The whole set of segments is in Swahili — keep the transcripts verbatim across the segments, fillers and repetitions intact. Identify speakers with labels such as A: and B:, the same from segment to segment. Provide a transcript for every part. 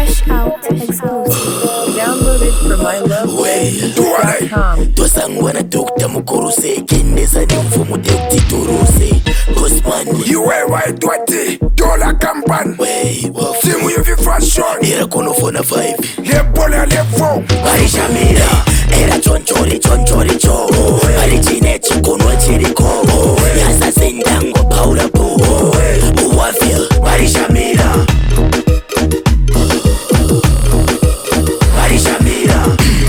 A: Fresh out exclusive. Downloaded from my love dot com.
B: Tosangwana Doctor Mukuruse Kendeza ni mfumu dekti turuse Osman
C: Iwe waitwati Dola kampan Simu yuvi fashion
B: Ira kono fona five
C: Lepole levo
B: Marisha mira Era chonchori chonchori cho Marichine chikono chiriko Yasa sendango paula po Uwafia Marisha mira Marisha mira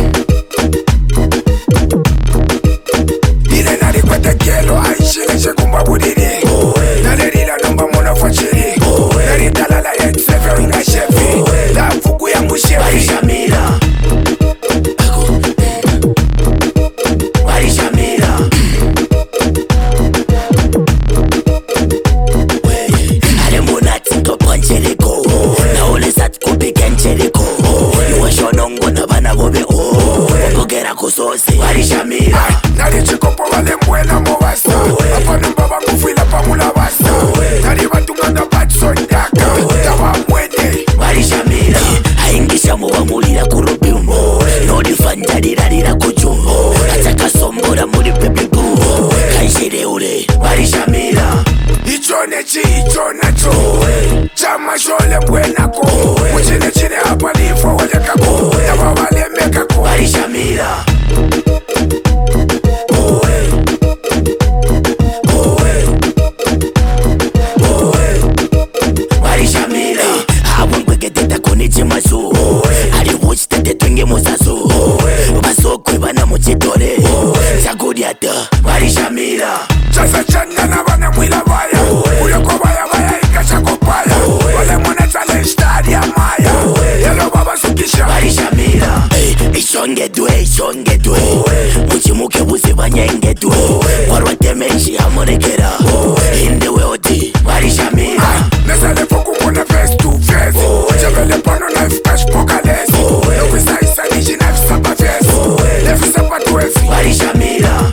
C: Ile nari kwete kielo Aishile shekumba budiri Nari la nomba mona fachiri Nari talala yetsefe inga shefi La fuku ya mushefi
B: Marisha mira Marisha mira Ale monati nko pancheleko Na ole sat kubi kencheleko Iwe shonongo na bana bobe o Wapogera kusose Marisha mira
C: Nari chikopo wale mwela mwasa Apa numba bakufila pamula basa Nari batunganga batso ndaka Tawa mwene
B: Marisha mira Haingisha muwa mulira kurubimo Nodi fanjarira lira kujumo Ataka sombora muri pepe boo Kanjire ule Marisha mira
C: Icho nechi icho nacho Chama shole mwenako Mchine chine hapa nifo wale kako Tawa wale mekako
B: Marisha mira Marisha mira Awangwege teta konichi masu Ali wuchi tete twenge musasu Basokwe bana muchitore Chakudi ata Marisha mira
C: Chasa chanda na bana mwila baya Uyo kwa baya baya ikasha kopaya Wale mwana chale ishtari ya maya Yelo baba sukisha
B: Marisha mira Ishongedwe ishongedwe Muchimuke buzi banyengedwe Warwa temenshi hamonekera Indewe oti Marisha mira
C: Nesale foku mwana face to face Chabele pano knife cash pokales Nokwisa isa nishi knife sapa face Nefi sapa tuwefi
B: Marisha mira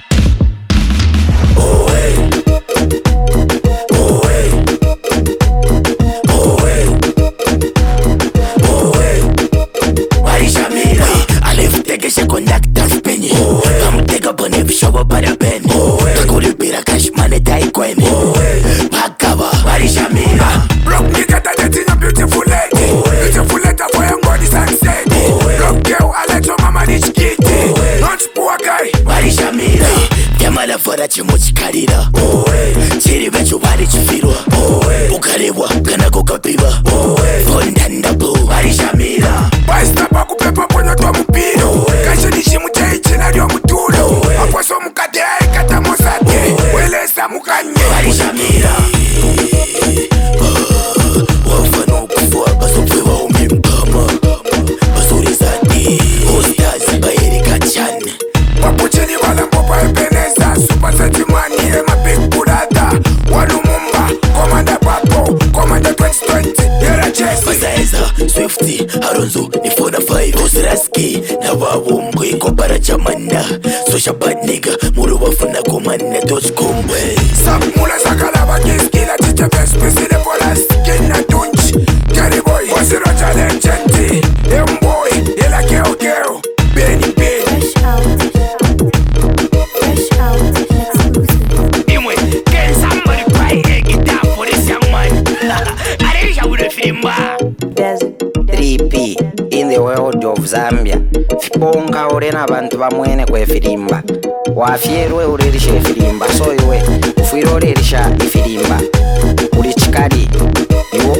B: Marisha mira Aliftekeshe conductor penye Bamuteka pone vishobo para penye Kakulipira cash money taikweni Pakaba Marisha mira
C: Block me get a dating a beautiful lady Beautiful letter for young body sunset Block girl I let your mama rich kitty Not poor guy
B: Marisha mira Yamala fara chimuchikarira Chiri vechu bari chifirwa Ukarebwa kana kukapiwa Fondanda blue Marisha mira
C: Baista baku pepa ponyo twa mupiro Kashe nishi mutei china lyo mutulo Akwaso mukade kata mosate Welesa mukanye
B: Marisha mira Wafano kufua basopwewa umimpama Basuri zati Ostaz bayeri kachane
C: Papuchini wala mpopa ebeneza Super Setimani ema big burada Wanumumba Komanda papo Komanda twenty twenty Yera Jesse
B: Bazaeza, Swifty, Haronzo, Nifona five Osraski, na wawu mwiko para chamanda Sosha bad nigga, muru wafuna kumane Dotcom
C: Sap mula sakala bakiskila Chicha vespesi de polas Kina tunch Gary boy Wasiro chale chenti Emboy Yela keo keo Benny Benny
A: Fresh out. Fresh out exclusive.
D: Imwe, can somebody buy a guitar for this young man? I wish I would have filmed
E: three P in the world of Zambia. Fiponga urena abantu bamwene kwe firimba. Wafierwe urerisha ifirimba. So iwe ufiro urerisha ifirimba. Uri chikari. Iwo